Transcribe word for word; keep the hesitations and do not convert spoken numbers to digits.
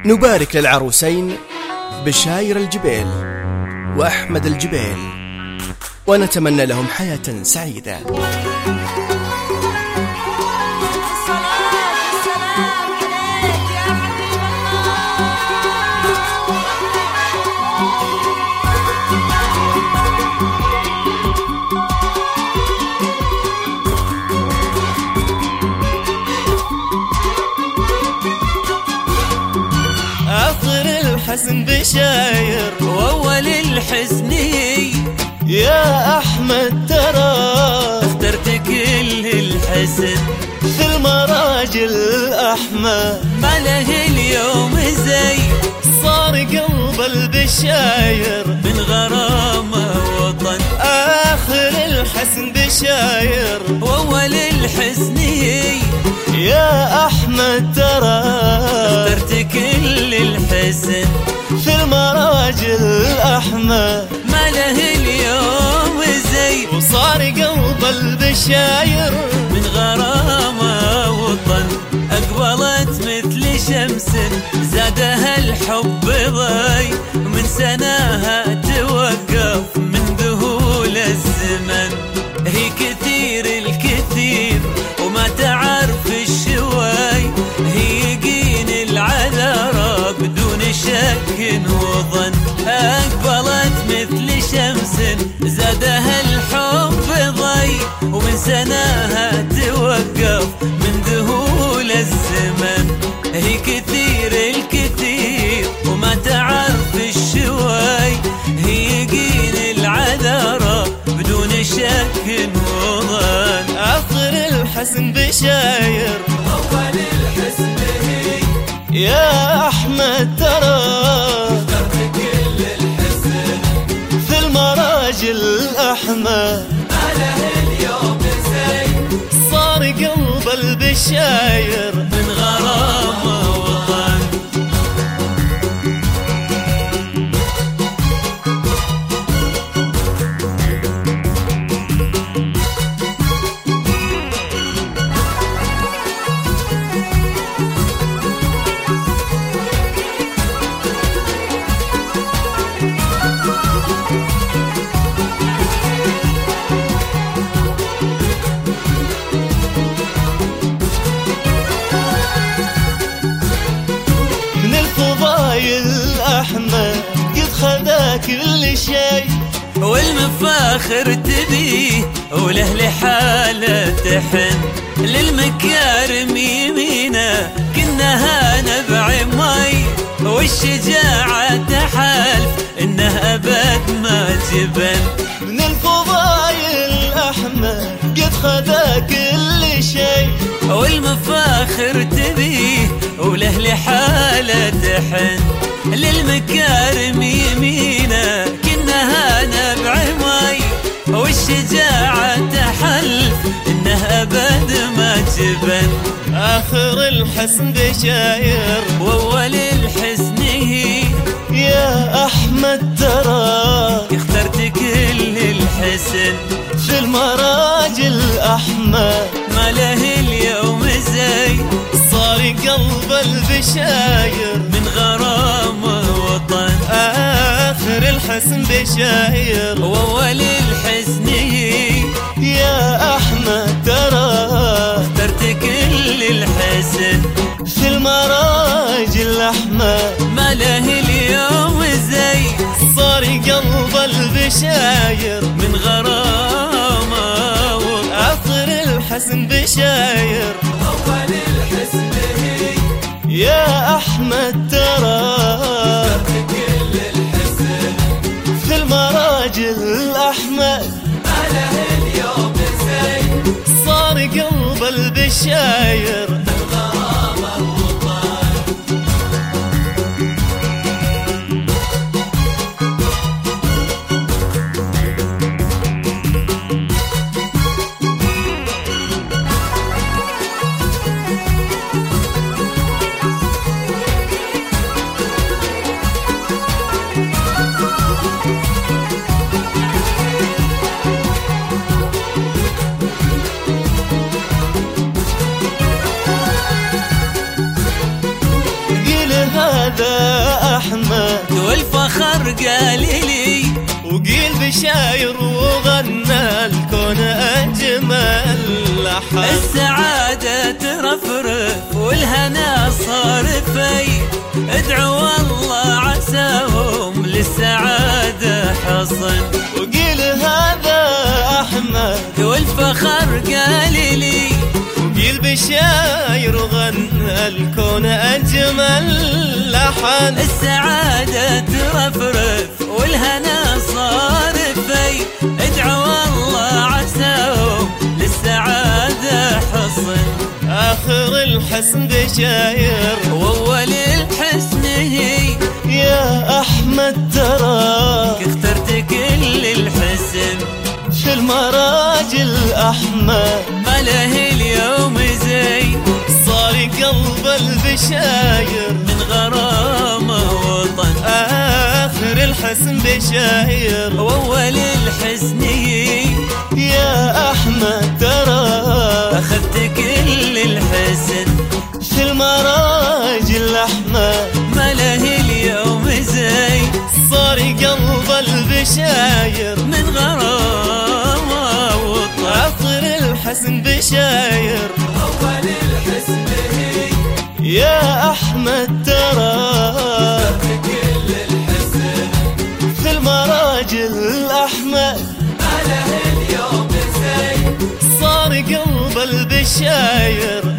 نبارك للعروسين بشاير الجبيل وأحمد الجبيل، ونتمنى لهم حياة سعيدة. الحسن بشاير وأول الحزني يا أحمد ترى اخترت كل الحسن في المراجل الأحمر، ما له اليوم زي صار قلب البشاير من غرامة وطن. آخر الحسن بشاير وأول الحزني يا أحمد ترى اخترت كل الحسن في المراجل الأحمر، ما له اليوم زي وصار قلب البشاير من غرامة وطن. أقبلت مثل شمس زادها الحب ضي، من سناها توقف من ذهول الزمن. هي كثير الكثير وما تعرف الشوي، هي يقين العذارى بدون شك وظن. أقبلت مثل شمس زادها الحب ضي، ومن سناها توقف من ذهول الزمن. هي كثير الكثير وما تعرف الشوي، هي يقين العذارى بدون شك وظن. آخر الحسن بشاير أول الحسن يا أحمد ترى اخترت كل الحسن في المراجل الأحمر، ما له اليوم زي صار قلب البشاير من غرامة وطن. الأحمر قد خذا كل شيء، والمفاخر تبيه وله لحاله تحن. للمكارم يمينه كنها نبع مي، والشجاعة تحالف انه ابد ما جبن. من الفضايل الأحمر قد خذا كل شيء، والمفاخر تبيه وله لحاله تحن. للمكارم يمينه كنها نبع مي، والشجاعة تحلف انه ابد ما جبن. آخر الحسن بشاير وأول الحسن هي يا أحمد ترى اخترت كل الحسن في المراجل الأحمر، ما له اليوم زي صار قلب البشاير من غرامة وطن. آخر الحسن بشاير وأول الحسن هي يا أحمد ترى اخترت كل الحسن في المراجل الأحمر، ما له اليوم زي صار قلب البشاير من غرامة وطن. آخر الحسن بشاير أول الحسن هي يا أحمد ترى اخترت كل الحسن في المراجل الأحمر، ما له اليوم زي صار قلب البشاير من غرامة وطن. هذا أحمد والفخر قاليلي وقيل بشاير وغنى الكون أجمل لحن. السعادة ترفرف والهنا صار في، ادعوا الله عساهم للسعادة حصن. وقيل هذا أحمد والفخر قاليلي وقيل بشاير وغنى الكون أجمل لحن. السعادة ترفرف والهنا صار في، ادعوا الله عساهم للسعادة حصن. آخر الحسن بشاير وأول الحسن هي، يا أحمد تراك اخترت كل الحسن. في المراجل أحمد ما له اليوم زي، صار قلب البشاير من غرامه وطن. آخر الحسن بشاير وأول الحسن هي، يا أحمد تراك أخذت كل الحسن. في المراجل أحمد ما له اليوم زي، صار قلب البشاير من غرامه وطن. عطر الحسن بشاير أول الحسن هي، يا أحمد تراك كل الحسن. في المراجل أحمد ما له اليوم زي، صار قلب البشاير